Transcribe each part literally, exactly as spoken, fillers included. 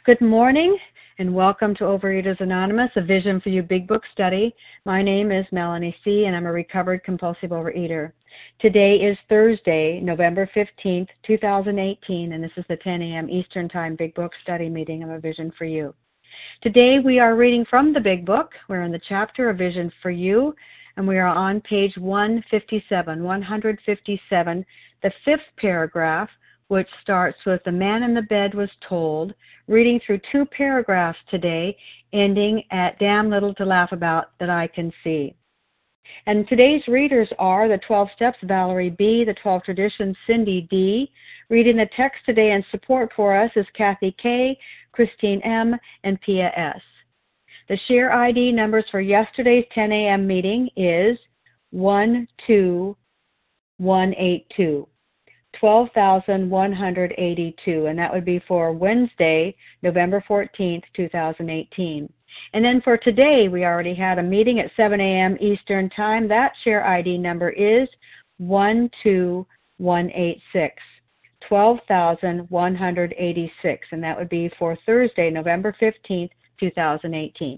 Good morning and welcome to Overeaters Anonymous, a Vision for You Big Book study. My name is Melanie C. and I'm a recovered compulsive overeater. Today is Thursday, November fifteenth, two thousand eighteen, and this is the ten a.m. Eastern Time Big Book study meeting of A Vision for You. Today we are reading from the Big Book. We're in the chapter A Vision for You, and we are on page one fifty-seven, one fifty-seven, the fifth paragraph, which starts with "The man in the bed was told," reading through two paragraphs today, ending at "damn little to laugh about that I can see." And today's readers are the twelve Steps, Valerie B., the twelve Traditions, Cindy D. Reading the text today and support for us is Kathy K., Christine M., and Pia S. The share I D numbers for yesterday's ten a.m. meeting is one two one eight two. twelve thousand one hundred eighty-two, and that would be for Wednesday, November fourteenth, two thousand eighteen. And then for today, we already had a meeting at seven a.m. Eastern Time. That share I D number is one two one eight six, twelve thousand one hundred eighty-six, and that would be for Thursday, November fifteenth, two thousand eighteen.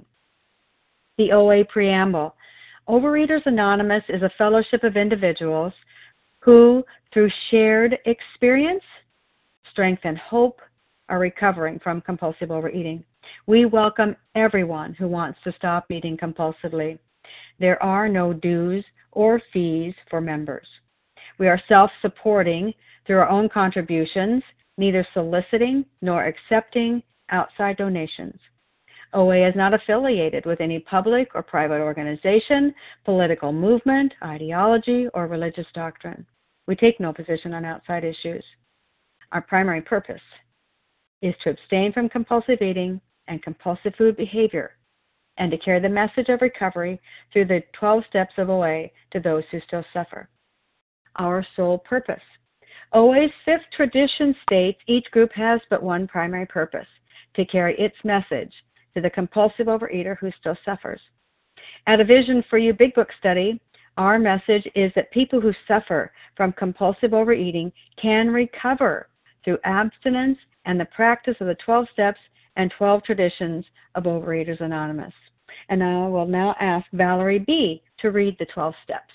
The O A Preamble. Overeaters Anonymous is a fellowship of individuals who, through shared experience, strength, and hope, are recovering from compulsive overeating. We welcome everyone who wants to stop eating compulsively. There are no dues or fees for members. We are self-supporting through our own contributions, neither soliciting nor accepting outside donations. O A is not affiliated with any public or private organization, political movement, ideology, or religious doctrine. We take no position on outside issues. Our primary purpose is to abstain from compulsive eating and compulsive food behavior and to carry the message of recovery through the twelve steps of O A to those who still suffer. Our sole purpose. O A's fifth tradition states each group has but one primary purpose, to carry its message to the compulsive overeater who still suffers. At A Vision for You Big Book study, our message is that people who suffer from compulsive overeating can recover through abstinence and the practice of the twelve steps and twelve traditions of Overeaters Anonymous. And I will now ask Valerie B. to read the twelve steps.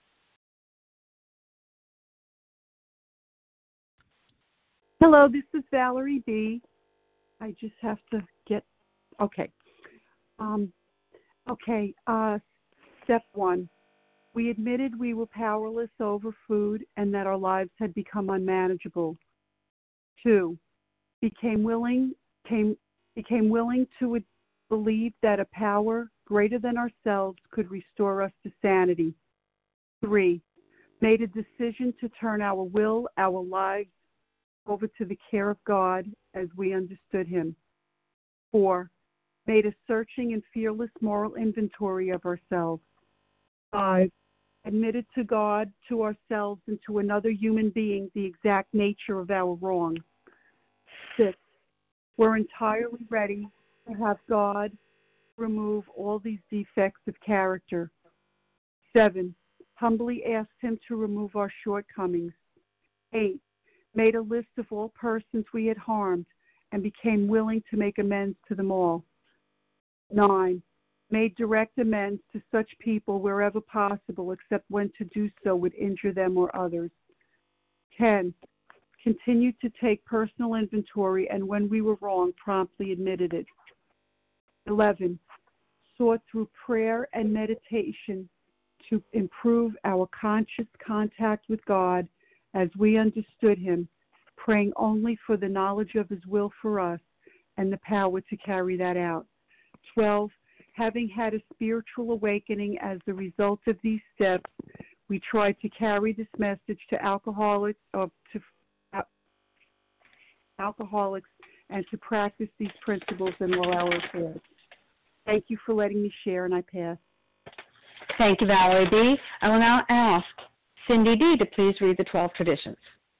Hello, this is Valerie B. I just have to get, okay. Um, okay, uh, step one. We admitted we were powerless over food and that our lives had become unmanageable. Two, became willing, came, became willing to believe that a power greater than ourselves could restore us to sanity. Three, made a decision to turn our will, our lives over to the care of God as we understood Him. Four, made a searching and fearless moral inventory of ourselves. Five, admitted to God, to ourselves, and to another human being the exact nature of our wrong. Six, we're entirely ready to have God remove all these defects of character. Seven, humbly asked Him to remove our shortcomings. Eight, made a list of all persons we had harmed and became willing to make amends to them all. Nine, made direct amends to such people wherever possible, except when to do so would injure them or others. Ten, continued to take personal inventory and when we were wrong, promptly admitted it. Eleven, sought through prayer and meditation to improve our conscious contact with God as we understood Him, praying only for the knowledge of His will for us and the power to carry that out. Twelve, having had a spiritual awakening as the result of these steps, we tried to carry this message to alcoholics, uh, to uh, alcoholics, and to practice these principles in all our affairs. Thank you for letting me share, and I pass. Thank you, Valerie B. I will now ask Cindy D. to please read the twelve traditions.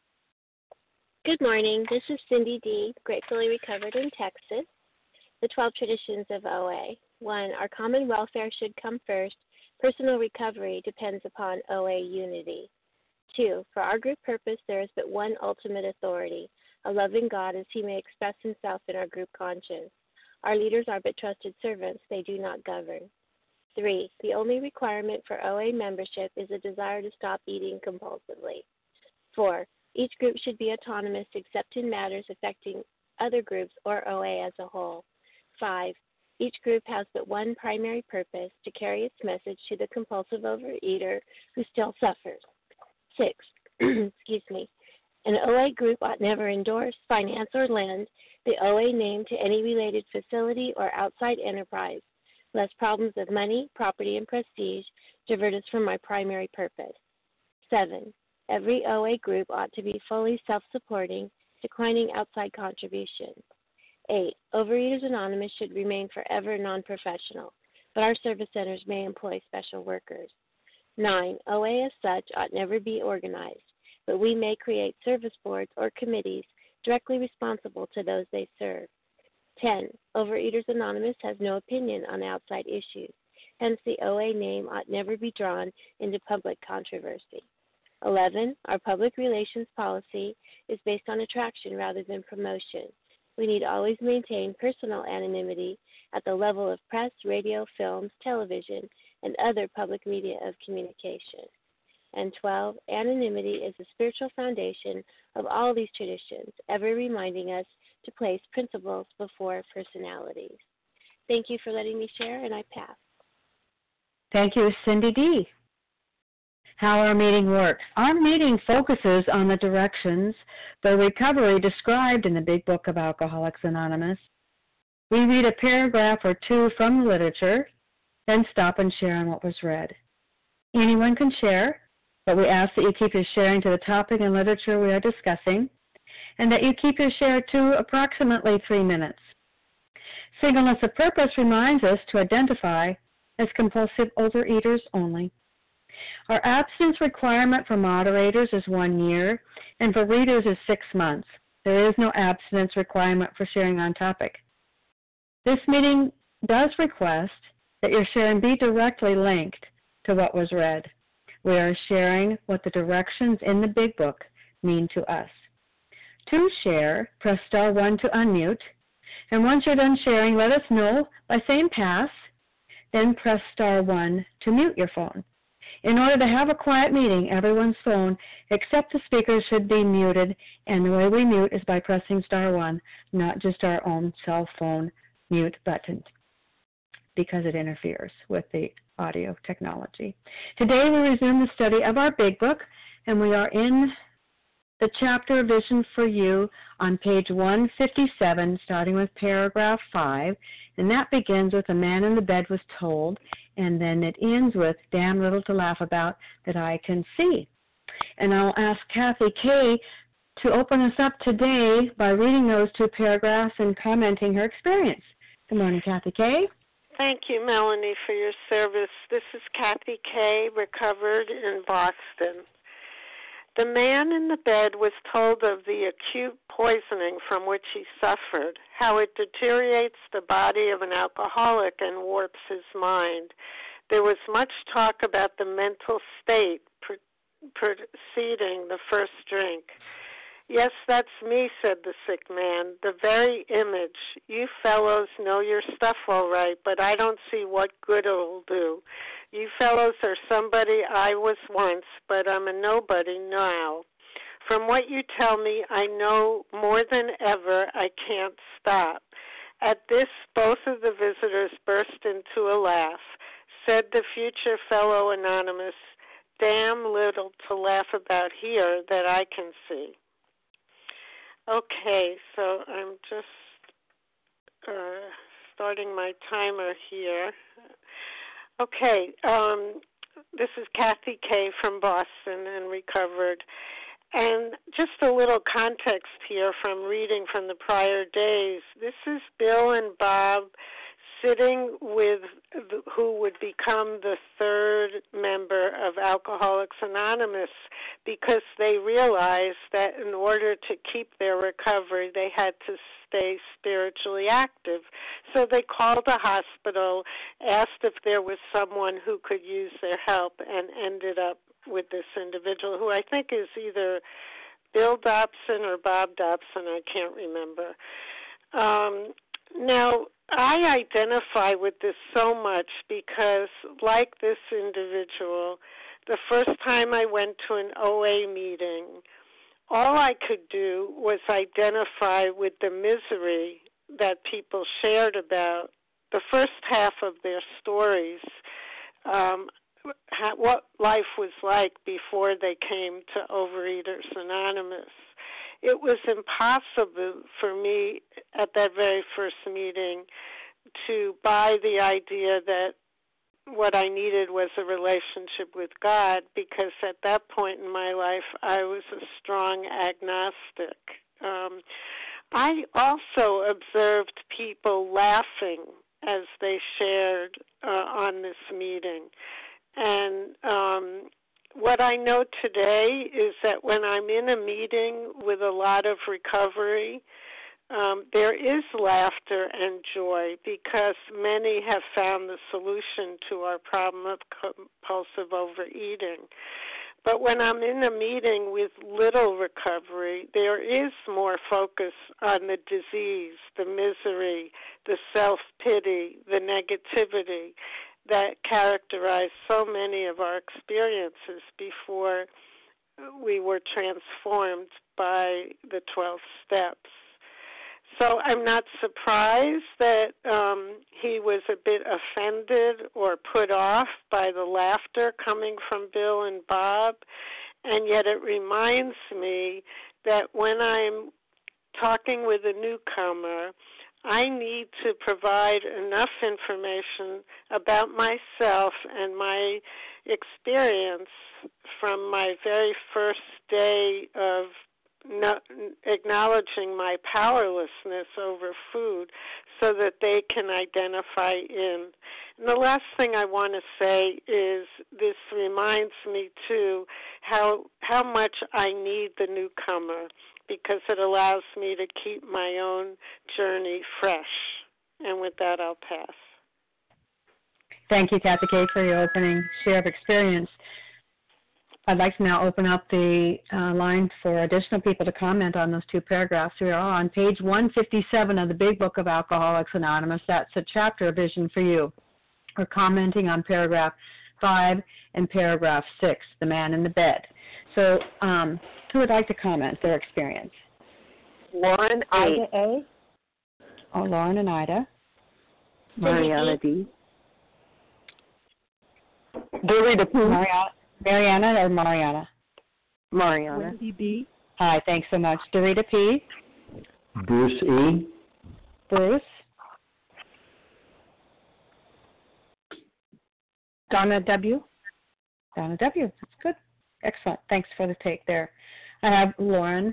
Good morning. This is Cindy D., gratefully recovered in Texas. The twelve traditions of O A. One, our common welfare should come first. Personal recovery depends upon O A unity. Two, for our group purpose, there is but one ultimate authority. a loving God as he may express himself in our group conscience. Our leaders are but trusted servants, they do not govern. Three, the only requirement for O A membership is a desire to stop eating compulsively. Four, each group should be autonomous except in matters affecting other groups or O A as a whole. Five, each group has but one primary purpose, to carry its message to the compulsive overeater who still suffers. Six, excuse me, an O A group ought never endorse, finance, or lend the O A name to any related facility or outside enterprise, lest problems of money, property, and prestige divert us from our primary purpose. Seven, every O A group ought to be fully self-supporting, declining outside contributions. Eight, Overeaters Anonymous should remain forever non-professional, but our service centers may employ special workers. Nine, O A as such ought never be organized, but we may create service boards or committees directly responsible to those they serve. Ten, Overeaters Anonymous has no opinion on outside issues, hence the O A name ought never be drawn into public controversy. Eleven, our public relations policy is based on attraction rather than promotion. We need always maintain personal anonymity at the level of press, radio, films, television, and other public media of communication. And twelve, anonymity is the spiritual foundation of all these traditions, ever reminding us to place principles before personalities. Thank you for letting me share, and I pass. Thank you, Cindy D. How our meeting works. Our meeting focuses on the directions for recovery described in the Big Book of Alcoholics Anonymous. We read a paragraph or two from the literature, then stop and share on what was read. Anyone can share, but we ask that you keep your sharing to the topic and literature we are discussing, and that you keep your share to approximately three minutes. Singleness of purpose reminds us to identify as compulsive overeaters only. Our abstinence requirement for moderators is one year, and for readers is six months. There is no abstinence requirement for sharing on topic. This meeting does request that your sharing be directly linked to what was read. We are sharing what the directions in the Big Book mean to us. To share, press star one to unmute, and once you're done sharing, let us know by saying pass, then press star one to mute your phone. In order to have a quiet meeting, everyone's phone except the speaker should be muted, and the way we mute is by pressing star one, not just our own cell phone mute button, because it interferes with the audio technology. Today we resume the study of our Big Book, and we are in the chapter Vision for You on page one fifty-seven, starting with paragraph five, and that begins with a man in the bed was told, and then it ends with damn little to laugh about that I can see. And I'll ask Kathy Kay to open us up today by reading those two paragraphs and commenting her experience. Good morning, Kathy Kay. Thank you, Melanie, for your service. This is Kathy Kay, recovered in Boston. The man in the bed was told of the acute poisoning from which he suffered, how it deteriorates the body of an alcoholic and warps his mind. There was much talk about the mental state pre- preceding the first drink. Yes, that's me, said the sick man, the very image. You fellows know your stuff all right, but I don't see what good it'll do. You fellows are somebody I was once, but I'm a nobody now. From what you tell me, I know more than ever I can't stop. At this, both of the visitors burst into a laugh. Said the future fellow anonymous, damn little to laugh about here that I can see. Okay, so I'm just uh, starting my timer here. Okay, um, this is Kathy Kay from Boston and recovered. And just a little context here from reading from the prior days. This is Bill and Bob sitting with the, who would become the third member of Alcoholics Anonymous, because they realized that in order to keep their recovery, they had to stay spiritually active. So they called the hospital, asked if there was someone who could use their help, and ended up with this individual who I think is either Bill Dobson or Bob Dobson, I can't remember. Um, now, I identify with this so much because, like this individual, the first time I went to an O A meeting, all I could do was identify with the misery that people shared about the first half of their stories, um, ha- what life was like before they came to Overeaters Anonymous. It was impossible for me at that very first meeting to buy the idea that what I needed was a relationship with God, because at that point in my life I was a strong agnostic. Um, I also observed people laughing as they shared uh, on this meeting. And um, what I know today is that when I'm in a meeting with a lot of recovery, um, there is laughter and joy, because many have found the solution to our problem of compulsive overeating. But when I'm in a meeting with little recovery, there is more focus on the disease, the misery, the self-pity, the negativity that characterize so many of our experiences before we were transformed by the twelve steps. So I'm not surprised that um, he was a bit offended or put off by the laughter coming from Bill and Bob, and yet it reminds me that when I'm talking with a newcomer, I need to provide enough information about myself and my experience from my very first day of No, acknowledging my powerlessness over food so that they can identify in. And the last thing I want to say is this reminds me, too, how how much I need the newcomer, because it allows me to keep my own journey fresh. And with that, I'll pass. Thank you, Kathy Kay, for your opening share of experience. I'd like to now open up the uh, line for additional people to comment on those two paragraphs. We are on page one fifty-seven of the Big Book of Alcoholics Anonymous. That's a chapter of Vision for You. We're commenting on paragraph five and paragraph six, the man in the bed. So um, who would like to comment their experience? Lauren A. Ida A. Oh, Lauren and Ida. Mariana D. Dorita P. Mariana. Mariana or Mariana? Mariana. Wendy B. Hi, thanks so much. Dorita P. Bruce E. Bruce. Donna W. Donna W. That's good. Excellent. Thanks for the take there. I have Lauren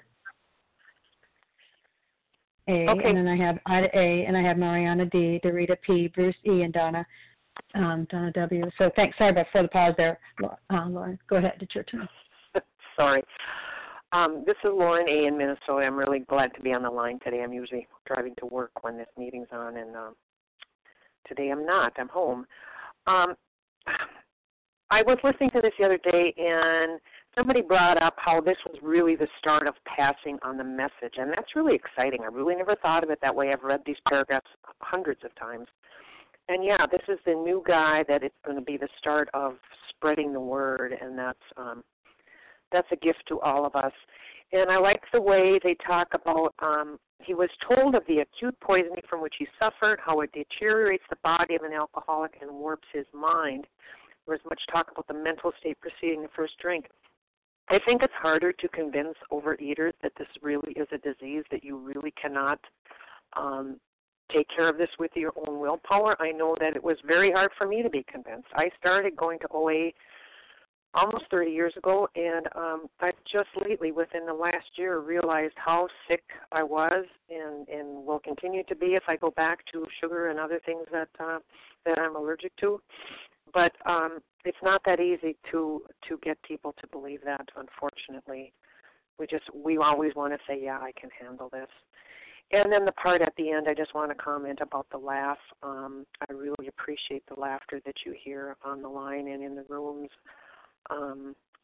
A. Okay. And then I have Ida A. And I have Mariana D. Dorita P. Bruce E. And Donna Um, Donna W. So thanks. Sorry about for the pause there, uh, Lauren. Go ahead. It's your turn. Sorry. Um, this is Lauren A. in Minnesota. I'm really glad to be on the line today. I'm usually driving to work when this meeting's on, and um, today I'm not. I'm home. Um, I was listening to this the other day, and somebody brought up how this was really the start of passing on the message, and that's really exciting. I really never thought of it that way. I've read these paragraphs hundreds of times. And, yeah, this is the new guy that it's going to be the start of spreading the word, and that's um, that's a gift to all of us. And I like the way they talk about um, he was told of the acute poisoning from which he suffered, how it deteriorates the body of an alcoholic and warps his mind. There was much talk about the mental state preceding the first drink. I think it's harder to convince overeaters that this really is a disease, that you really cannot um, take care of this with your own willpower. I know that it was very hard for me to be convinced. I started going to O A almost thirty years ago, and um, I've just lately, within the last year, realized how sick I was and, and will continue to be if I go back to sugar and other things that uh, that I'm allergic to. But um, it's not that easy to to get people to believe that, unfortunately. We just we always want to say, yeah, I can handle this. And then the part at the end, I just want to comment about the laugh. Um, I really appreciate the laughter that you hear on the line and in the rooms. Um,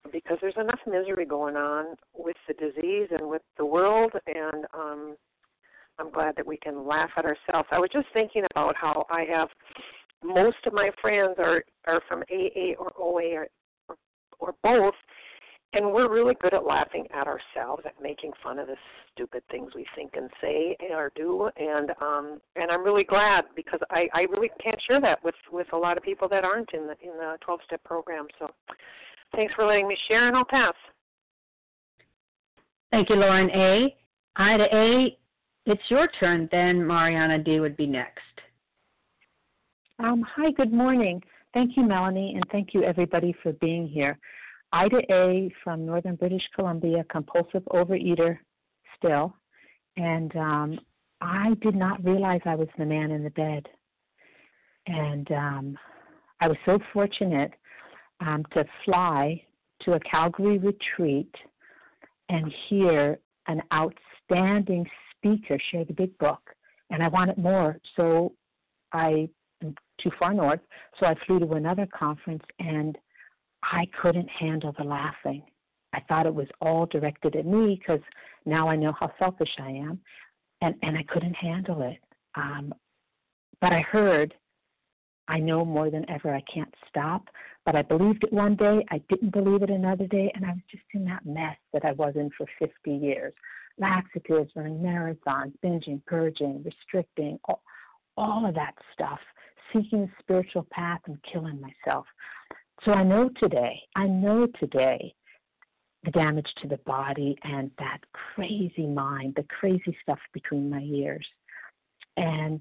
because there's enough misery going on with the disease and with the world, and um, I'm glad that we can laugh at ourselves. I was just thinking about how I have most of my friends are, are from A A or O A or, or, or both, and we're really good at laughing at ourselves, at making fun of the stupid things we think and say or do. And um, and I'm really glad, because I, I really can't share that with, with a lot of people that aren't in the in the twelve-step program. So thanks for letting me share, and I'll pass. Thank you, Lauren A. Ida A., it's your turn. Then Mariana D. would be next. Um, hi, good morning. Thank you, Melanie, and thank you, everybody, for being here. Ida A. from Northern British Columbia, compulsive overeater still, and um, I did not realize I was the man in the bed. And um, I was so fortunate um, to fly to a Calgary retreat and hear an outstanding speaker share the big book, and I wanted more, so I am too far north, so I flew to another conference, and I couldn't handle the laughing. I thought it was all directed at me, because now I know how selfish I am, and, and I couldn't handle it. Um, but I heard, I know more than ever I can't stop, but I believed it one day, I didn't believe it another day, and I was just in that mess that I was in for fifty years. Laxatives, running marathons, binging, purging, restricting, all, all of that stuff, seeking a spiritual path and killing myself. So I know today, I know today the damage to the body and that crazy mind, the crazy stuff between my ears. And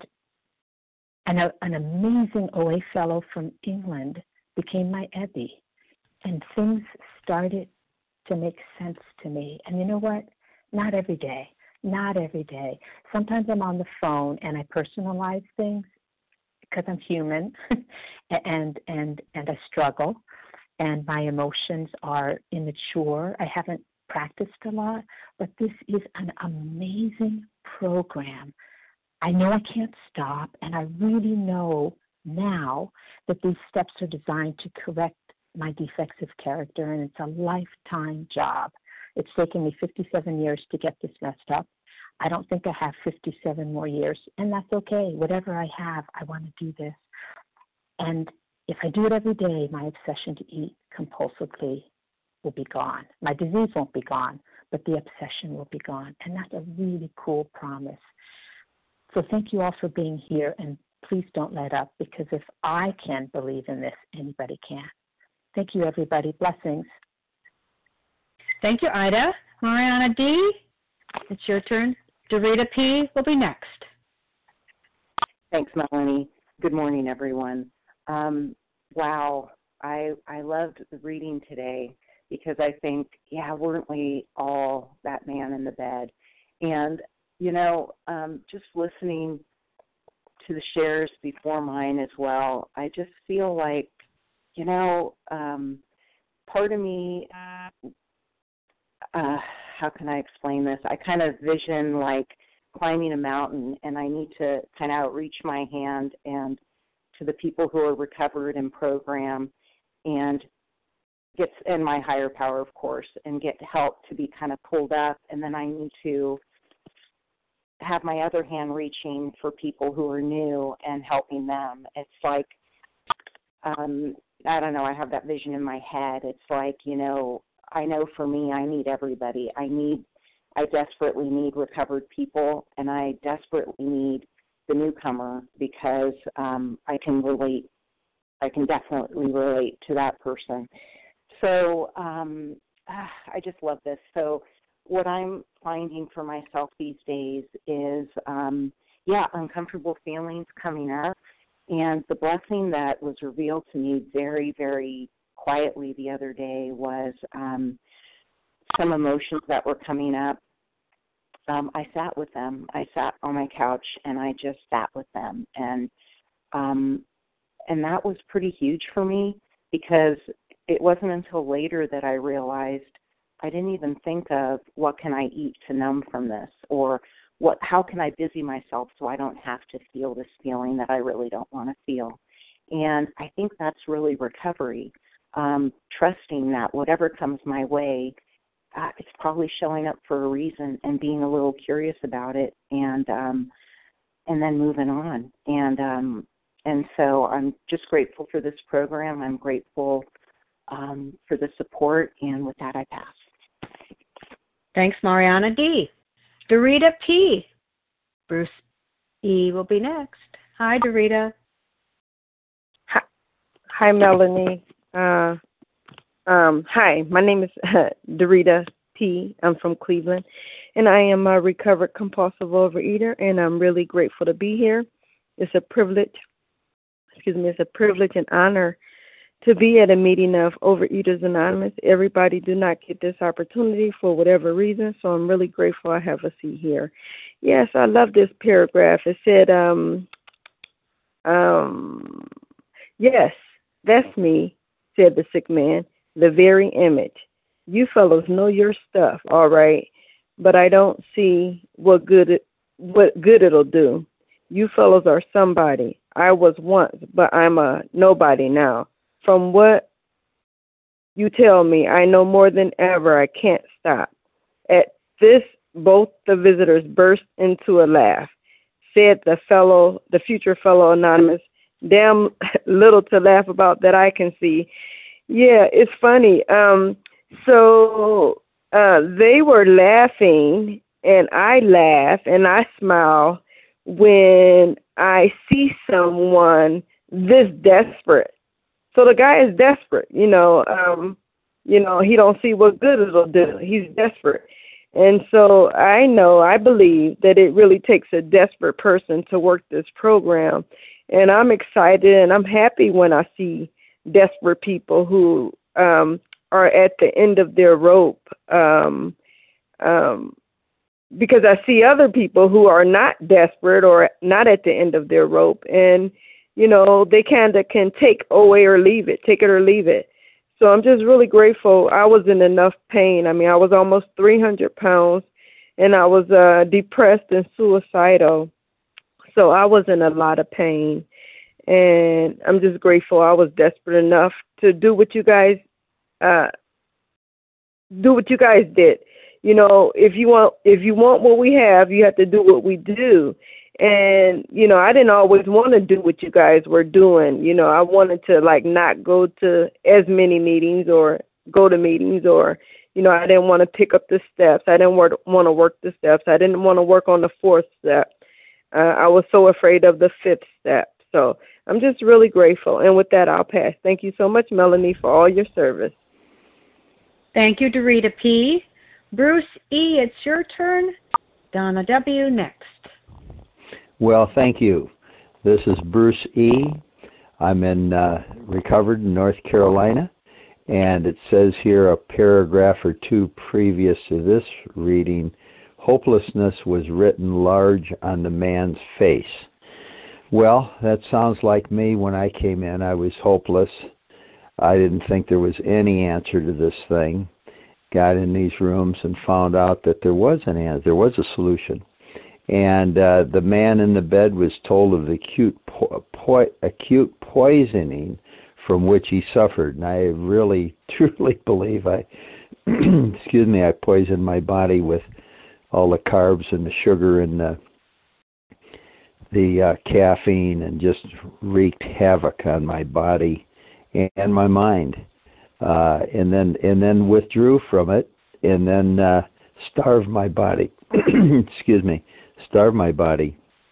an, an amazing O A fellow from England became my Ebby, and things started to make sense to me. And you know what? Not every day, not every day. Sometimes I'm on the phone and I personalize things because I'm human and and and I struggle, and my emotions are immature. I haven't practiced a lot, but this is an amazing program. I know I can't stop, and I really know now that these steps are designed to correct my defects of character, and it's a lifetime job. It's taken me fifty-seven years to get this messed up. I don't think I have fifty-seven more years, and that's okay. Whatever I have, I want to do this. And if I do it every day, my obsession to eat compulsively will be gone. My disease won't be gone, but the obsession will be gone, and that's a really cool promise. So thank you all for being here, and please don't let up, because if I can believe in this, anybody can. Thank you, everybody. Blessings. Thank you, Ida. Mariana D., it's your turn. Dorita P. will be next. Thanks, Melanie. Good morning, everyone. Um, wow, I I loved the reading today, because I think, yeah, weren't we all that man in the bed? And, you know, um, just listening to the shares before mine as well, I just feel like, you know, um, part of me, uh, how can I explain this? I kind of vision like climbing a mountain, and I need to kind of outreach my hand and to the people who are recovered in program, and get, and my higher power, of course, and get help to be kind of pulled up. And then I need to have my other hand reaching for people who are new and helping them. It's like, um, I don't know, I have that vision in my head. It's like, you know, I know for me, I need everybody. I need, I desperately need recovered people, and I desperately need the newcomer, because um, I can relate, I can definitely relate to that person. So um, ah, I just love this. So what I'm finding for myself these days is, um, yeah, uncomfortable feelings coming up. And the blessing that was revealed to me very, very quietly the other day was um, some emotions that were coming up. Um, I sat with them. I sat on my couch and I just sat with them. And um, and that was pretty huge for me, because it wasn't until later that I realized I didn't even think of what can I eat to numb from this, or what, how can I busy myself so I don't have to feel this feeling that I really don't want to feel. And I think that's really recovery. um, trusting that whatever comes my way, uh, it's probably showing up for a reason, and being a little curious about it, and um, and then moving on. And um, and so I'm just grateful for this program. I'm grateful um, for the support, and with that, I pass. Thanks, Mariana D. Dorita P. Bruce E. will be next. Hi, Dorita. Hi, hi Melanie. Uh, um, hi, my name is uh, Dorita P. I'm from Cleveland, and I am a recovered compulsive overeater, and I'm really grateful to be here. It's a privilege, excuse me, it's a privilege and honor to be at a meeting of Overeaters Anonymous. Everybody do not get this opportunity for whatever reason, so I'm really grateful I have a seat here. Yes, I love this paragraph. It said, um, um, yes, that's me, said the sick man, the very image. You fellows know your stuff, all right, but I don't see what good it, what good it'll do. You fellows are somebody. I was once, but I'm a nobody now. From what you tell me, I know more than ever. I can't stop. At this, both the visitors burst into a laugh. Said the fellow, the future fellow anonymous, damn little to laugh about that I can see. Yeah, it's funny. Um, so uh, they were laughing, and I laugh, and I smile when I see someone this desperate. So the guy is desperate, you know, um, you know, he don't see what good it'll do. He's desperate. And so I know, I believe that it really takes a desperate person to work this program. And I'm excited and I'm happy when I see desperate people who um, are at the end of their rope, um, um, because I see other people who are not desperate or not at the end of their rope. And you know, they kind of can take away or leave it, take it or leave it. So I'm just really grateful. I was in enough pain. I mean, I was almost three hundred pounds, and I was uh, depressed and suicidal. So I was in a lot of pain, and I'm just grateful I was desperate enough to do what you guys, uh, do what you guys did. You know, if you want, if you want what we have, you have to do what we do. And, you know, I didn't always want to do what you guys were doing. You know, I wanted to, like, not go to as many meetings or go to meetings or, you know, I didn't want to pick up the steps. I didn't want to work the steps. I didn't want to work on the fourth step. Uh, I was so afraid of the fifth step. So I'm just really grateful. And with that, I'll pass. Thank you so much, Melanie, for all your service. Thank you, Dorita P. Bruce E., it's your turn. Donna W. next. Well, thank you. This is Bruce E. I'm in uh, recovered in North Carolina, and it says here a paragraph or two previous to this reading, hopelessness was written large on the man's face. Well, that sounds like me. When I came in, I was hopeless. I didn't think there was any answer to this thing. Got in these rooms and found out that there was an answer, there was a solution. And uh, the man in the bed was told of the acute, po- po- acute poisoning from which he suffered. And I really, truly believe I, excuse me, I poisoned my body with all the carbs and the sugar and the, the uh, caffeine, and just wreaked havoc on my body and my mind. Uh, and then and then withdrew from it, and then uh, starved my body. excuse me. starve my body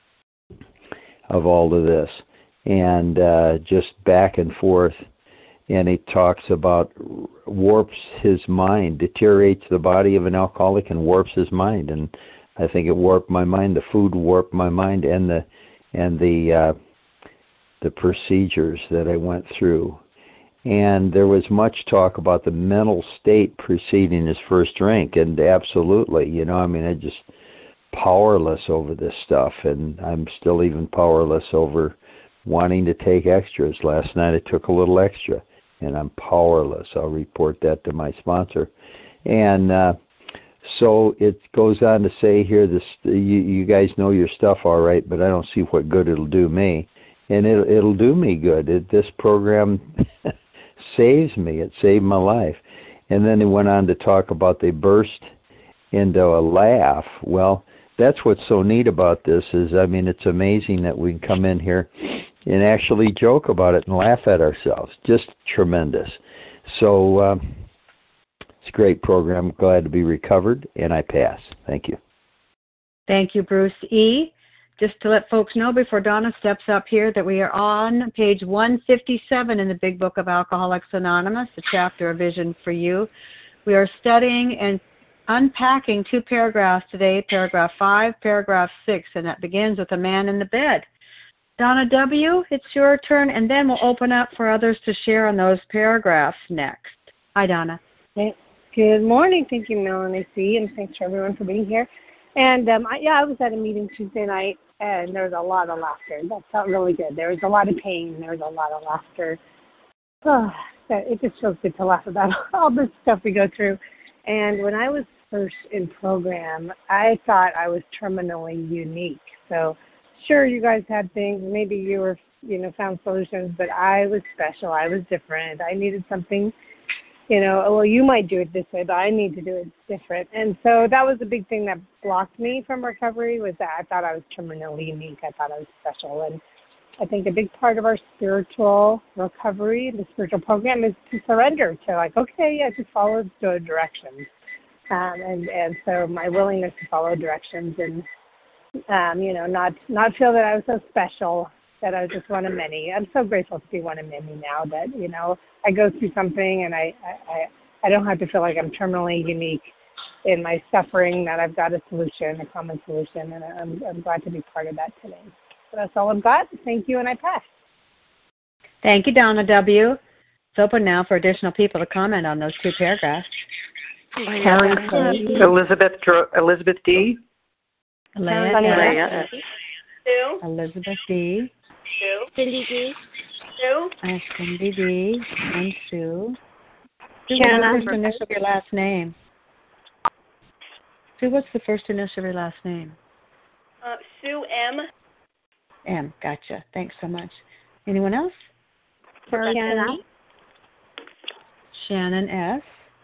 of all of this, and uh, just back and forth. And he talks about warps his mind, deteriorates the body of an alcoholic and warps his mind. And I think it warped my mind. The food warped my mind, and the and the uh, the procedures that I went through. And there was much talk about the mental state preceding his first drink, and absolutely, you know, I mean, I just powerless over this stuff, and I'm still even powerless over wanting to take extras. Last night I took a little extra, and I'm powerless. I'll report that to my sponsor. And uh, so it goes on to say here, this you, you guys know your stuff all right, but I don't see what good it'll do me. And it, it'll do me good. It, this program saves me. It saved my life. And then he went on to talk about they burst into a laugh. Well, that's what's so neat about this is, I mean, it's amazing that we can come in here and actually joke about it and laugh at ourselves. Just tremendous. So uh, it's a great program. Glad to be recovered, and I pass. Thank you. Thank you, Bruce E. Just to let folks know before Donna steps up here that we are on page one fifty-seven in the Big Book of Alcoholics Anonymous, the chapter of Vision for You. We are studying and unpacking two paragraphs today, paragraph five, paragraph six, and that begins with a man in the bed. Donna W., it's your turn, and then we'll open up for others to share on those paragraphs next. Hi, Donna. Good morning. Thank you, Melanie C., and thanks for everyone for being here. And, um, I, yeah, I was at a meeting Tuesday night, and there was a lot of laughter. That felt really good. There was a lot of pain. There was a lot of laughter. Oh, it just feels good to laugh about all this stuff we go through. And when I was first in program, I thought I was terminally unique. So, sure, you guys had things. Maybe you were, you know, found solutions, but I was special. I was different. I needed something, you know, well, you might do it this way, but I need to do it different. And so that was the big thing that blocked me from recovery was that I thought I was terminally unique. I thought I was special. And I think a big part of our spiritual recovery, the spiritual program, is to surrender to like, okay, yeah, just follow the directions. Um, and, and so my willingness to follow directions and, um, you know, not, not feel that I was so special, that I was just one of many. I'm so grateful to be one of many now that, you know, I go through something and I, I, I don't have to feel like I'm terminally unique in my suffering, that I've got a solution, a common solution, and I'm, I'm glad to be part of that today. So that's all I've got. Thank you, and I pass. Thank you, Donna W. It's open now for additional people to comment on those two paragraphs. Karen, Elizabeth, Elizabeth D. Leah, Sue. Elizabeth D. Sue. Cindy D. Sue. Uh, Cindy D. And Sue. Sue, Shannon. what's the first initial of your last name? Sue, what's the first initial of your last name? Uh, Sue M. M. Gotcha. Thanks so much. Anyone else? Shannon. Shannon S.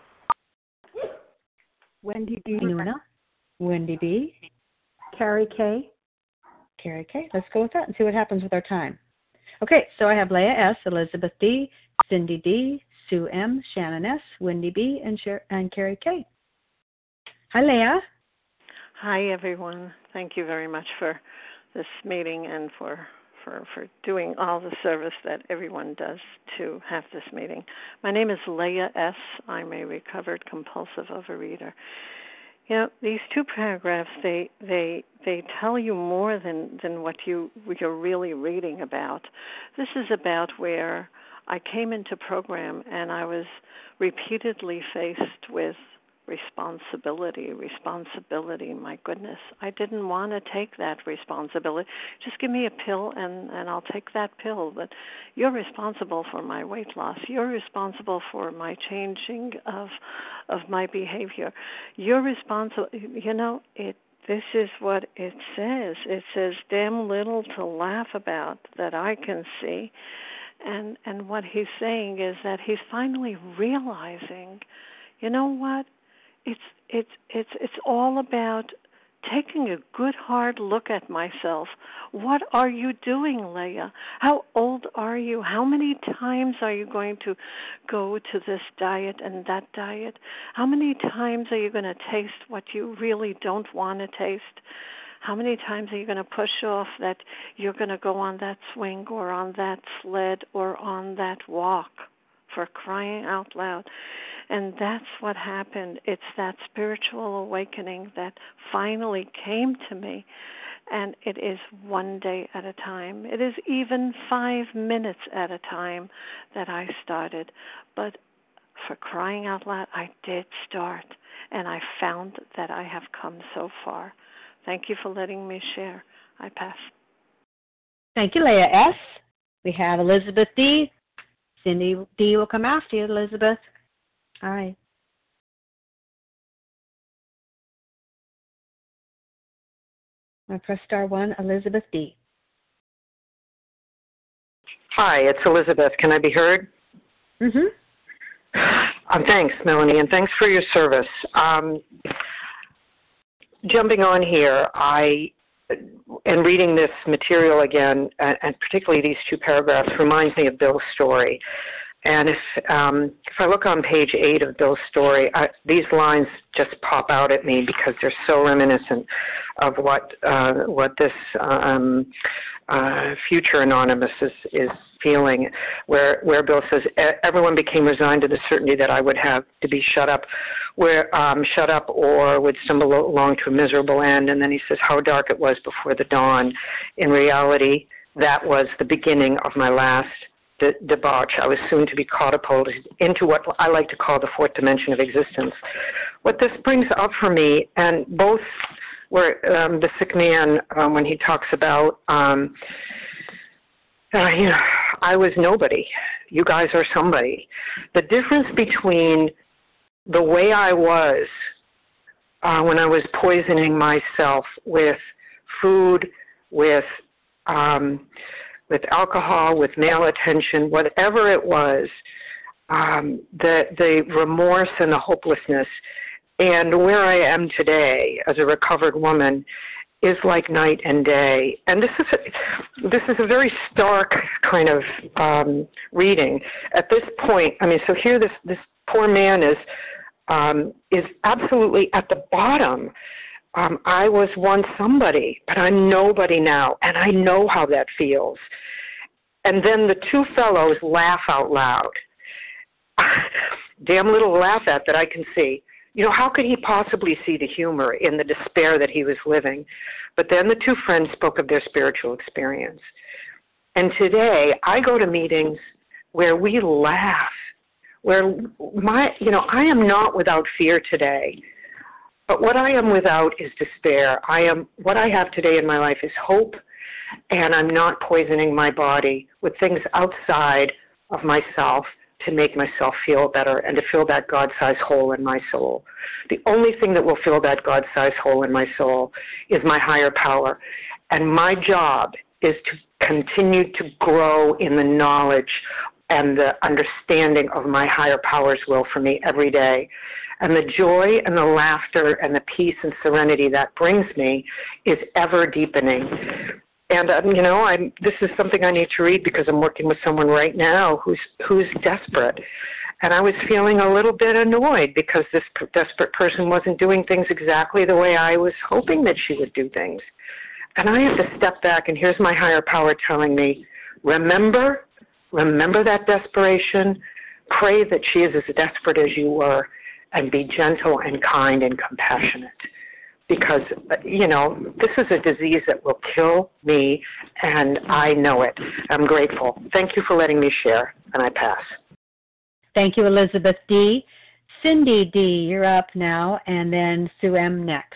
Wendy B. Anyone else? Wendy B. Carrie K. Carrie K. Let's go with that and see what happens with our time. Okay, so I have Leah S., Elizabeth D., Cindy D., Sue M., Shannon S., Wendy B., and, Sher- and Carrie K. Hi, Leah. Hi, everyone. Thank you very much for this meeting and for, for, for doing all the service that everyone does to have this meeting. My name is Leah S. I'm a recovered compulsive overeater. You know, these two paragraphs, they they they tell you more than, than what you, you're really reading about. This is about where I came into program and I was repeatedly faced with responsibility, responsibility, my goodness. I didn't want to take that responsibility. Just give me a pill and, and I'll take that pill. But you're responsible for my weight loss. You're responsible for my changing of of my behavior. You're responsible. You know, it. This is what it says. It says, damn little to laugh about that I can see. And and what he's saying is that he's finally realizing, you know what? It's it's it's it's all about taking a good hard look at myself. What are you doing, Leah? How old are you? How many times are you going to go to this diet and that diet? How many times are you going to taste what you really don't want to taste? How many times are you going to push off that you're going to go on that swing or on that sled or on that walk, for crying out loud? And that's what happened. It's that spiritual awakening that finally came to me. And it is one day at a time. It is even five minutes at a time that I started. But for crying out loud, I did start. And I found that I have come so far. Thank you for letting me share. I pass. Thank you, Leah S. We have Elizabeth D. Cindy D. will come after you, Elizabeth. All right. I press star one, Elizabeth D. Hi, it's Elizabeth. Can I be heard? Mm-hmm. Um, thanks, Melanie, and thanks for your service. Um, jumping on here, I and reading this material again, and, and particularly these two paragraphs, reminds me of Bill's story. And if um, if I look on page eight of Bill's story, I, these lines just pop out at me because they're so reminiscent of what uh, what this um, uh, future anonymous is, is feeling, where where Bill says everyone became resigned to the certainty that I would have to be shut up, where um, shut up or would stumble along to a miserable end. And then he says how dark it was before the dawn. In reality, that was the beginning of my last De- debauch. I was soon to be catapulted into what I like to call the fourth dimension of existence. What this brings up for me, and both where um, the sick man, um, when he talks about, um, uh, you know, I was nobody, you guys are somebody. The difference between the way I was uh, when I was poisoning myself with food, with um, with alcohol, with male attention, whatever it was, um, the, the remorse and the hopelessness, and where I am today as a recovered woman is like night and day. And this is a, this is a very stark kind of um, reading. At this point, I mean, so here this, this poor man is um, is absolutely at the bottom. Um, I was once somebody, but I'm nobody now, and I know how that feels. And then the two fellows laugh out loud. Damn little laugh at that I can see. You know, how could he possibly see the humor in the despair that he was living? But then the two friends spoke of their spiritual experience. And today, I go to meetings where we laugh, where my, you know, I am not without fear today. But what I am without is despair. I am, what I have today in my life is hope, and I'm not poisoning my body with things outside of myself to make myself feel better and to fill that God-sized hole in my soul. The only thing that will fill that God-sized hole in my soul is my higher power. And my job is to continue to grow in the knowledge and the understanding of my higher power's will for me every day. And the joy and the laughter and the peace and serenity that brings me is ever deepening. And, um, you know, I'm, this is something I need to read because I'm working with someone right now who's who's desperate. And I was feeling a little bit annoyed because this p- desperate person wasn't doing things exactly the way I was hoping that she would do things. And I have to step back, and here's my higher power telling me, remember, remember that desperation. Pray that she is as desperate as you were, and be gentle and kind and compassionate. Because, you know, this is a disease that will kill me, and I know it. I'm grateful. Thank you for letting me share, and I pass. Thank you, Elizabeth D. Cindy D., you're up now, and then Sue M. next.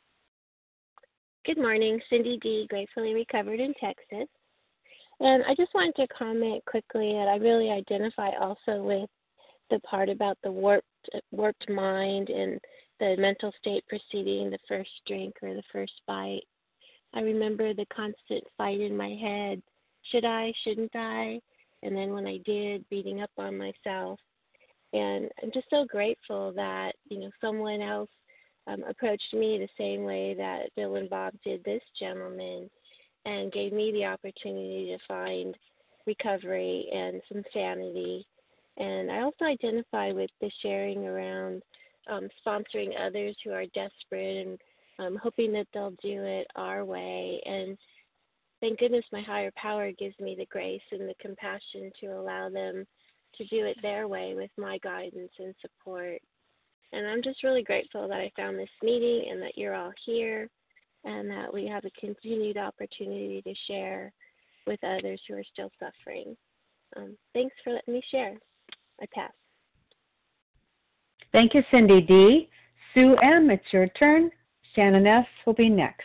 Good morning. Cindy D., gratefully recovered in Texas. And I just wanted to comment quickly that I really identify also with the part about the warped, warped mind and the mental state preceding the first drink or the first bite. I remember the constant fight in my head. Should I? Shouldn't I? And then when I did, beating up on myself. And I'm just so grateful that, you know, someone else um, approached me the same way that Bill and Bob did this gentleman and gave me the opportunity to find recovery and some sanity. And I also identify with the sharing around um, sponsoring others who are desperate and um, hoping that they'll do it our way. And thank goodness my higher power gives me the grace and the compassion to allow them to do it their way with my guidance and support. And I'm just really grateful that I found this meeting and that you're all here and that we have a continued opportunity to share with others who are still suffering. Um, thanks for letting me share. I pass. Thank you, Cindy D. Sue M., it's your turn. Shannon S. will be next.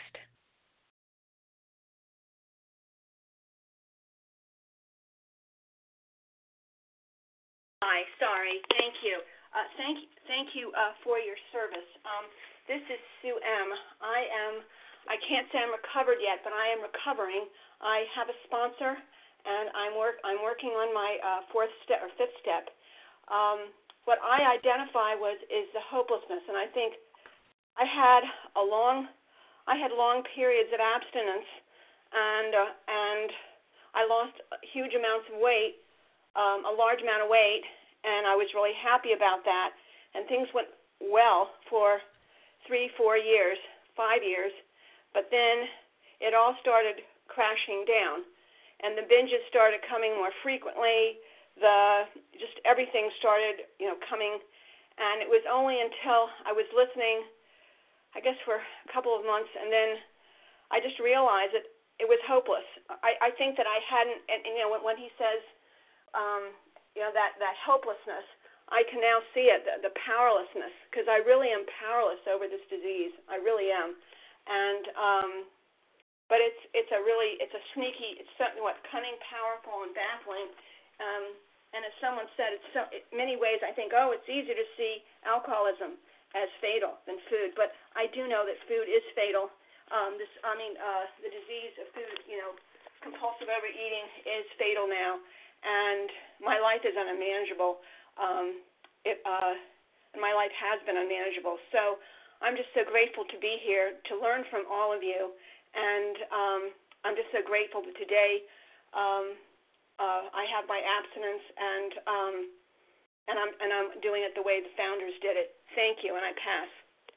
Hi, sorry. Thank you. Uh, thank, thank you uh, for your service. Um, this is Sue M. I am. I can't say I'm recovered yet, but I am recovering. I have a sponsor, and I'm work. I'm working on my uh, fourth step or fifth step. um, what I identify was is the hopelessness, and I think I had a long, I had long periods of abstinence, and uh, and I lost huge amounts of weight, um, a large amount of weight, and I was really happy about that, and things went well for three, four years, five years, but then it all started crashing down, and the binges started coming more frequently. The just everything started, you know, coming, and it was only until I was listening, I guess, for a couple of months, and then I just realized that it was hopeless. I, I think that I hadn't, and, and you know, when, when he says, um, you know, that that hopelessness, I can now see it, the, the powerlessness, because I really am powerless over this disease. I really am, and um, but it's it's a really it's a sneaky, it's something what cunning, powerful, and baffling. Um, And as someone said, it's so, in many ways I think, oh, it's easier to see alcoholism as fatal than food. But I do know that food is fatal. Um, this, I mean, uh, the disease of food, you know, compulsive overeating is fatal now. And my life is unmanageable. Um, it, uh, and my life has been unmanageable. So I'm just so grateful to be here, to learn from all of you. And um, I'm just so grateful that today um, Uh, I have my abstinence, and um, and I'm and I'm doing it the way the founders did it. Thank you, and I pass.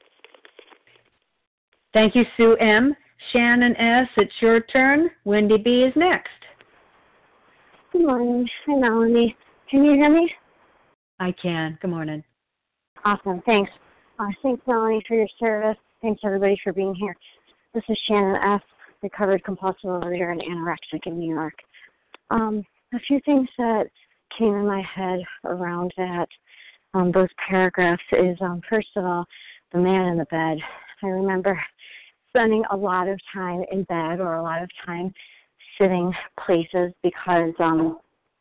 Thank you, Sue M. Shannon S., it's your turn. Wendy B. is next. Good morning. Hi, Melanie. Can you hear me? I can. Good morning. Awesome. Thanks. Uh, thanks, Melanie, for your service. Thanks, everybody, for being here. This is Shannon S., recovered compulsive overeater and anorexic in New York. Um, a few things that came in my head around that, um, those paragraphs is, um, first of all, the man in the bed. I remember spending a lot of time in bed or a lot of time sitting places because um,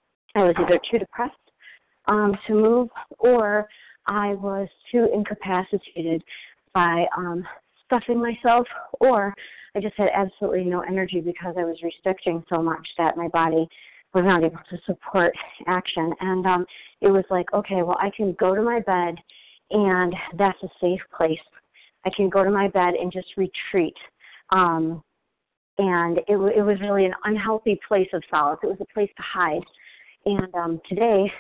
I was either too depressed um, to move or I was too incapacitated by um, stuffing myself, or I just had absolutely no energy because I was restricting so much that my body was not able to support action. And um, it was like, okay, well, I can go to my bed, and that's a safe place. I can go to my bed and just retreat. Um, and it, w- it was really an unhealthy place of solace. It was a place to hide. And um, today,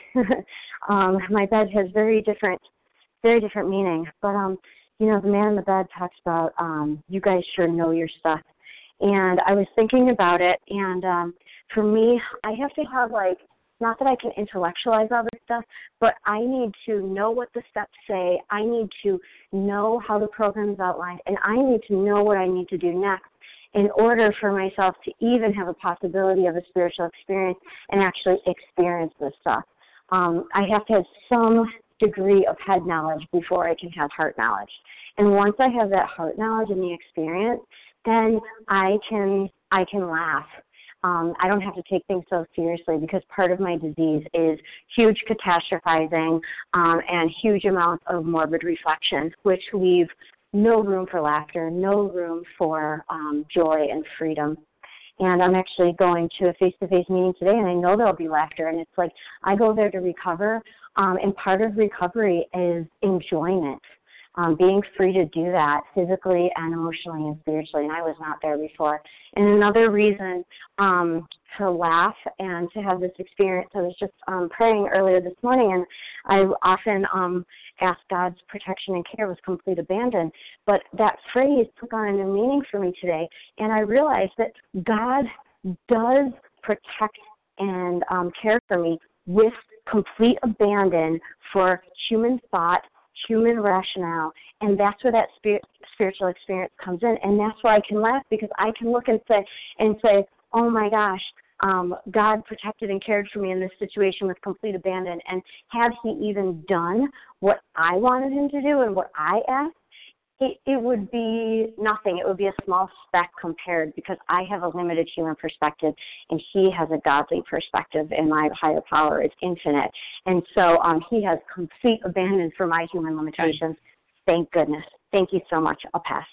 um, my bed has very different, very different meaning. But um, you know, the man in the bed talks about, um, you guys sure know your stuff. And I was thinking about it, and um, for me, I have to have, like, not that I can intellectualize all this stuff, but I need to know what the steps say. I need to know how the program is outlined, and I need to know what I need to do next in order for myself to even have a possibility of a spiritual experience and actually experience this stuff. Um, I have to have some degree of head knowledge before I can have heart knowledge. And once I have that heart knowledge and the experience, then I can I can laugh. Um, I don't have to take things so seriously because part of my disease is huge catastrophizing um, and huge amounts of morbid reflection, which leave no room for laughter, no room for um, joy and freedom. And I'm actually going to a face-to-face meeting today, and I know there'll be laughter. And it's like I go there to recover, um, and part of recovery is enjoyment. Um, being free to do that physically and emotionally and spiritually, and I was not there before. And another reason um, to laugh and to have this experience, I was just um, praying earlier this morning, and I often um, ask God's protection and care with complete abandon, but that phrase took on a new meaning for me today, and I realized that God does protect and um, care for me with complete abandon for human thought, human rationale, and that's where that spirit, spiritual experience comes in, and that's where I can laugh because I can look and say, and say, oh my gosh, um, God protected and cared for me in this situation with complete abandon, and had he even done what I wanted him to do and what I asked, it, it would be nothing. It would be a small speck compared because I have a limited human perspective and he has a godly perspective and my higher power is infinite. And so um, he has complete abandon for my human limitations. Thank goodness. Thank you so much. I'll pass.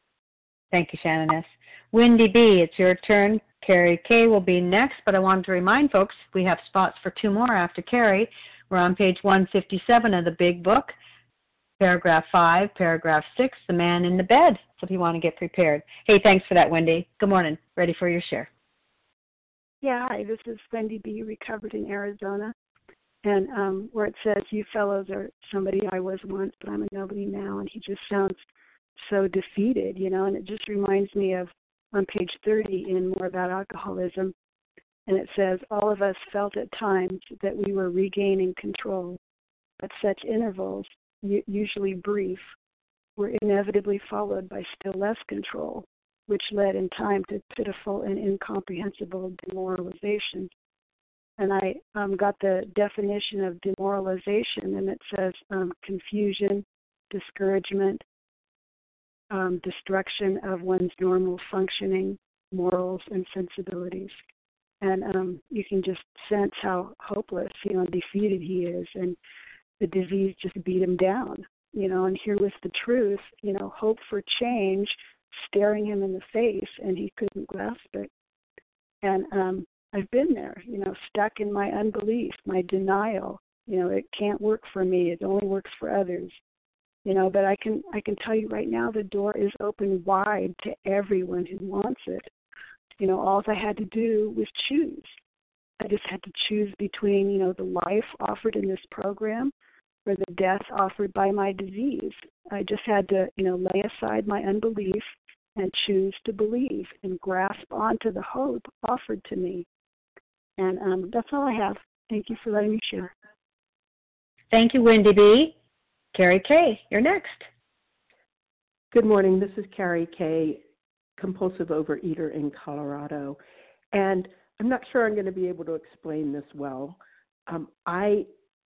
Thank you, Shannon S. Wendy B., it's your turn. Carrie K. will be next, but I wanted to remind folks we have spots for two more after Carrie. We're on page one fifty-seven of the Big Book, paragraph five, paragraph six, the man in the bed. So if you want to get prepared. Hey, thanks for that, Wendy. Good morning. Ready for your share. Yeah, hi, this is Wendy B., recovered in Arizona. And um, where it says, you fellows are somebody I was once, but I'm a nobody now. And he just sounds so defeated, you know, and it just reminds me of on page thirty in More About Alcoholism. And it says, all of us felt at times that we were regaining control, but such intervals, usually brief, were inevitably followed by still less control, which led in time to pitiful and incomprehensible demoralization. And I um, got the definition of demoralization, and it says um, confusion, discouragement, um, destruction of one's normal functioning, morals, and sensibilities. And um, you can just sense how hopeless, you know, defeated he is, and the disease just beat him down, you know. And here was the truth, you know, hope for change staring him in the face, and he couldn't grasp it. And um, I've been there, you know, stuck in my unbelief, my denial. You know, it can't work for me. It only works for others. You know, but I can I can tell you right now, the door is open wide to everyone who wants it. You know, all I had to do was choose. I just had to choose between, you know, the life offered in this program or the death offered by my disease. I just had to, you know, lay aside my unbelief and choose to believe and grasp onto the hope offered to me. And um, that's all I have. Thank you for letting me share. Thank you, Wendy B. Carrie K., you're next. Good morning. This is Carrie K., compulsive overeater in Colorado. And I'm not sure I'm going to be able to explain this well. Um, I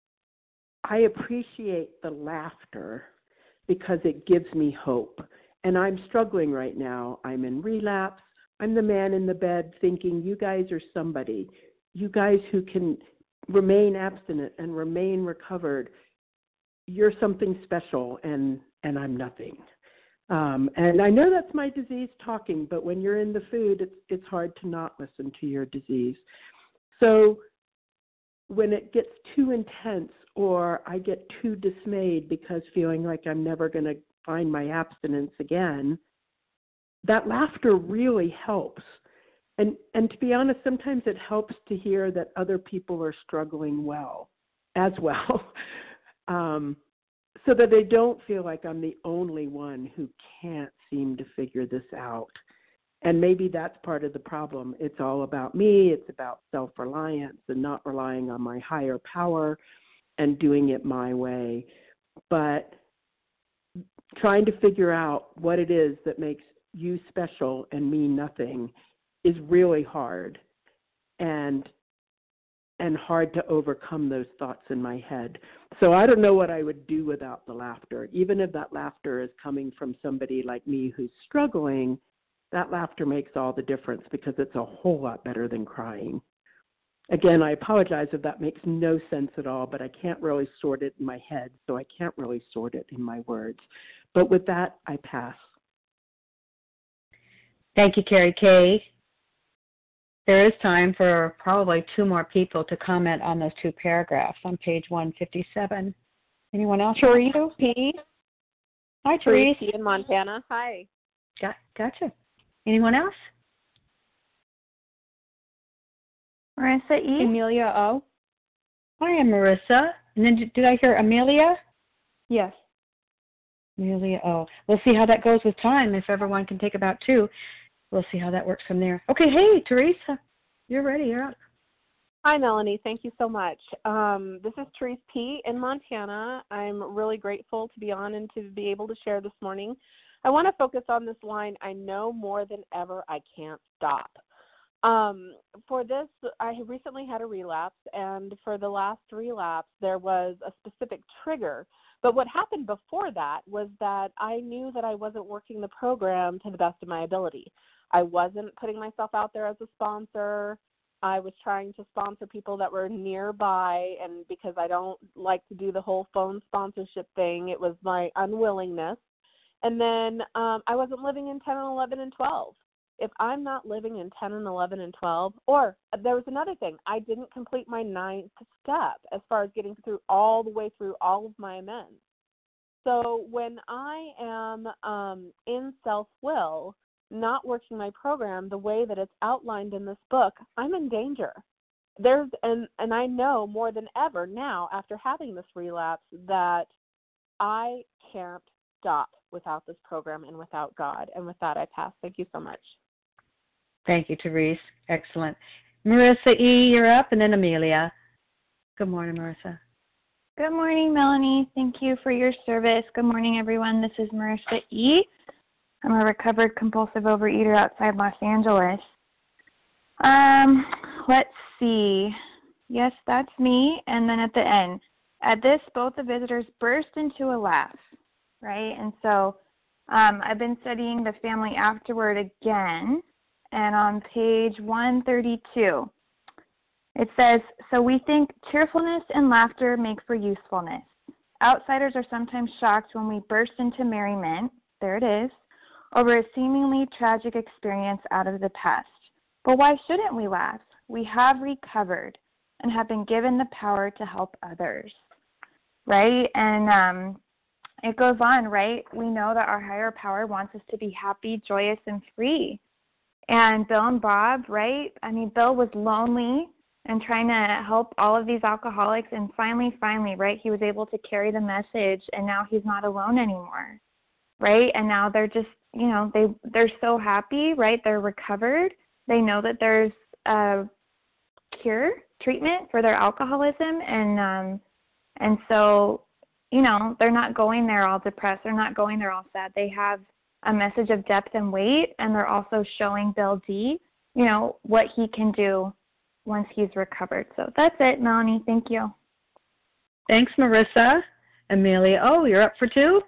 I appreciate the laughter because it gives me hope. And I'm struggling right now. I'm in relapse. I'm the man in the bed thinking, you guys are somebody. You guys who can remain abstinent and remain recovered. You're something special, and, and I'm nothing. Um, and I know that's my disease talking, but when you're in the food, it's it's hard to not listen to your disease. So when it gets too intense or I get too dismayed because feeling like I'm never going to find my abstinence again, that laughter really helps. And and to be honest, sometimes it helps to hear that other people are struggling well, as well. um, so that they don't feel like I'm the only one who can't seem to figure this out. And maybe that's part of the problem. It's all about me. It's about self-reliance and not relying on my higher power and doing it my way. But trying to figure out what it is that makes you special and me nothing is really hard. And and hard to overcome those thoughts in my head. So I don't know what I would do without the laughter. Even if that laughter is coming from somebody like me who's struggling, that laughter makes all the difference because it's a whole lot better than crying. Again, I apologize if that makes no sense at all, but I can't really sort it in my head, so I can't really sort it in my words. But with that, I pass. Thank you, Carrie K. There is time for probably two more people to comment on those two paragraphs on page one fifty-seven. Anyone else? Therese P. Hi, Therese. Therese in Montana. Hi. Got, gotcha. Anyone else? Marissa E. Amelia O. Hi, I'm Marissa. And then did, did I hear Amelia? Yes. Amelia O. We'll see how that goes with time. If everyone can take about two, we'll see how that works from there. Okay, hey, Teresa, you're ready. You're up. Hi, Melanie. Thank you so much. Um, this is Therese P. in Montana. I'm really grateful to be on and to be able to share this morning. I want to focus on this line, I know more than ever I can't stop. Um, for this, I recently had a relapse, and for the last relapse, there was a specific trigger. But what happened before that was that I knew that I wasn't working the program to the best of my ability. I wasn't putting myself out there as a sponsor. I was trying to sponsor people that were nearby, and because I don't like to do the whole phone sponsorship thing, it was my unwillingness. And then um, I wasn't living in ten and eleven and twelve. if I'm not living in ten and eleven and twelve, or there was another thing, I didn't complete my ninth step as far as getting through all the way through all of my amends. So when I am um, in self-will, not working my program the way that it's outlined in this book, I'm in danger. There's and, and I know more than ever now, after having this relapse, that I can't stop without this program and without God. And with that, I pass. Thank you so much. Thank you, Therese. Excellent. Marissa E., you're up, and then Amelia. Good morning, Marissa. Good morning, Melanie. Thank you for your service. Good morning, everyone. This is Marissa E. I'm a recovered compulsive overeater outside Los Angeles. Um, let's see. Yes, that's me. And then at the end, at this, both the visitors burst into a laugh, right? And so um, I've been studying the family afterward again, and on page one thirty-two, it says, so we think cheerfulness and laughter make for usefulness. Outsiders are sometimes shocked when we burst into merriment, there it is, over a seemingly tragic experience out of the past. But why shouldn't we laugh? We have recovered and have been given the power to help others, right? And um, it goes on, right? We know that our higher power wants us to be happy, joyous, and free. And Bill and Bob, right? I mean, Bill was lonely and trying to help all of these alcoholics, and finally, finally, right, he was able to carry the message, and now he's not alone anymore, right? And now they're just, you know, they, they're so happy, right? They're recovered. They know that there's a cure, treatment for their alcoholism, and um, and so, you know, they're not going there all depressed. They're not going there all sad. They have a message of depth and weight, and they're also showing Bill D., you know, what he can do once he's recovered. So that's it, Melanie. Thank you. Thanks, Marissa. Amelia, oh, you're up for two?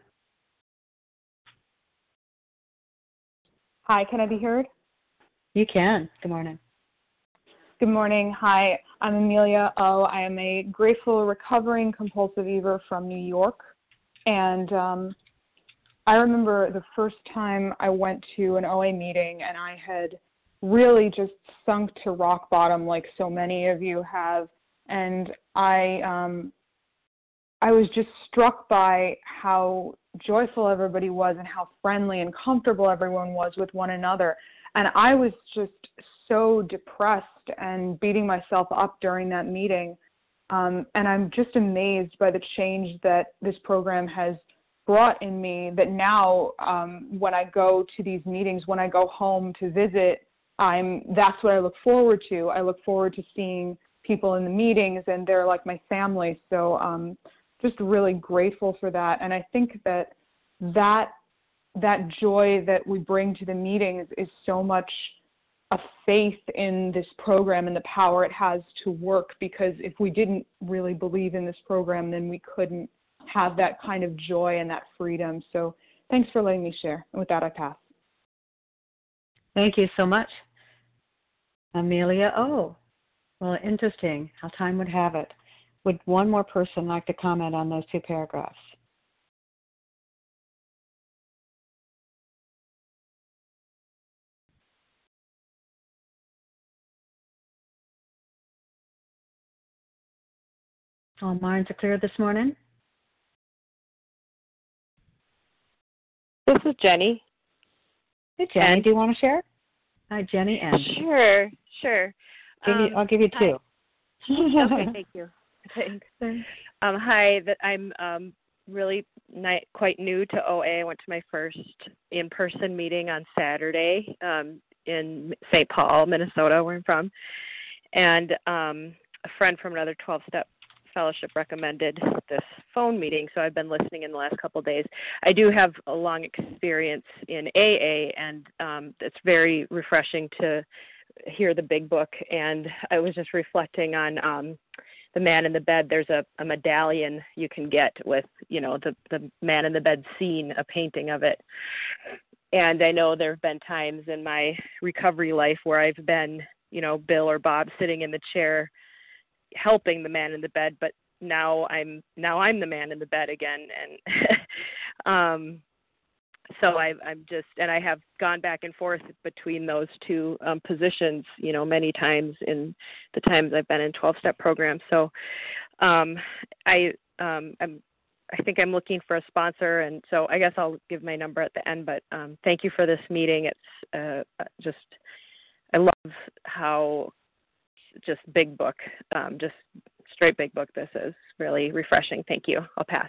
Hi, can I be heard? You can. Good morning. Good morning. Hi, I'm Amelia O. I am a grateful, recovering compulsive eater from New York. And um, I remember the first time I went to an O A meeting, and I had really just sunk to rock bottom like so many of you have. And I um, I was just struck by how joyful everybody was and how friendly and comfortable everyone was with one another. And I was just so depressed and beating myself up during that meeting. Um, and I'm just amazed by the change that this program has brought in me, that now um, when I go to these meetings, when I go home to visit, I'm that's what I look forward to. I look forward to seeing people in the meetings, and they're like my family. So um, just really grateful for that. And I think that that that joy that we bring to the meetings is so much a faith in this program and the power it has to work, because if we didn't really believe in this program, then we couldn't have that kind of joy and that freedom. So thanks for letting me share. And with that, I pass. Thank you so much. Amelia, oh, well, interesting how time would have it. Would one more person like to comment on those two paragraphs? All minds are clear this morning? This is Jenny. Hey, Jenny, and, do you want to share? Hi, Jenny. And Sure, sure. Give you, um, I'll give you two. Okay, thank you. Thanks. Um, hi, that I'm um, really not quite new to O A. I went to my first in-person meeting on Saturday um, in Saint Paul, Minnesota, where I'm from. And um, a friend from another twelve-step fellowship recommended this phone meeting, so I've been listening in the last couple of days. I do have a long experience in A A, and um, it's very refreshing to hear the big book. And I was just reflecting on um, the man in the bed. There's a, a medallion you can get with, you know, the, the man in the bed scene, a painting of it. And I know there have been times in my recovery life where I've been, you know, Bill or Bob sitting in the chair helping the man in the bed, but now I'm now I'm the man in the bed again. And um, so I, I'm just, and I have gone back and forth between those two um, positions, you know, many times in the times I've been in twelve-step programs. So um, I, um, I'm, I think I'm looking for a sponsor, and so I guess I'll give my number at the end. But um, thank you for this meeting. It's uh, just, I love how just big book, um, just straight big book. This is really refreshing. Thank you. I'll pass.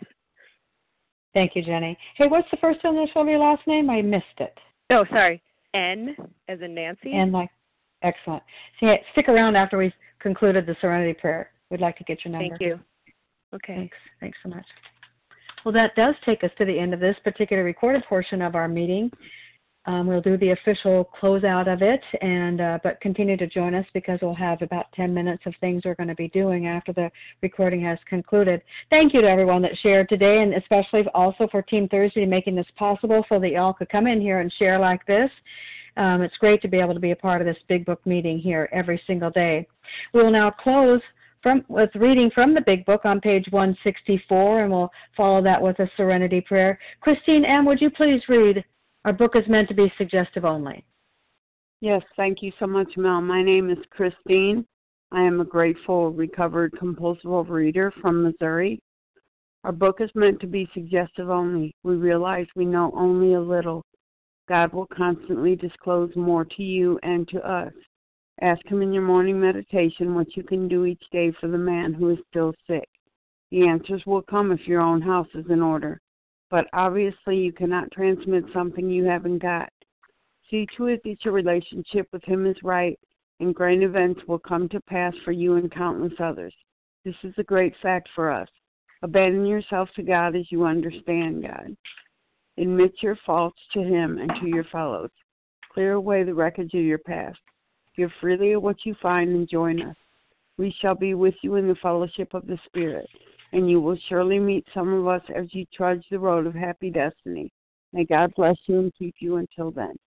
Thank you, Jenny. Hey, what's the first initial of your last name? I missed it. Oh, sorry. N as in Nancy. N like, excellent. See, stick around after we've concluded the Serenity Prayer. We'd like to get your number. Thank you. Okay. Thanks. Thanks so much. Well, that does take us to the end of this particular recorded portion of our meeting. Um, we'll do the official closeout of it, and uh, but continue to join us because we'll have about ten minutes of things we're going to be doing after the recording has concluded. Thank you to everyone that shared today, and especially also for Team Thursday making this possible so that y'all could come in here and share like this. Um, it's great to be able to be a part of this Big Book meeting here every single day. We will now close From, with reading from the Big Book on page one sixty-four, and we'll follow that with a Serenity Prayer. Christine M., would you please read? Our book is meant to be suggestive only. Yes, thank you so much, Mel. My name is Christine. I am a grateful, recovered, compulsive overeater from Missouri. Our book is meant to be suggestive only. We realize we know only a little. God will constantly disclose more to you and to us. Ask him in your morning meditation what you can do each day for the man who is still sick. The answers will come if your own house is in order. But obviously you cannot transmit something you haven't got. See to it that your relationship with him is right, and great events will come to pass for you and countless others. This is a great fact for us. Abandon yourself to God as you understand God. Admit your faults to him and to your fellows. Clear away the wreckage of your past. Give freely of what you find and join us. We shall be with you in the fellowship of the Spirit, and you will surely meet some of us as you trudge the road of happy destiny. May God bless you and keep you until then.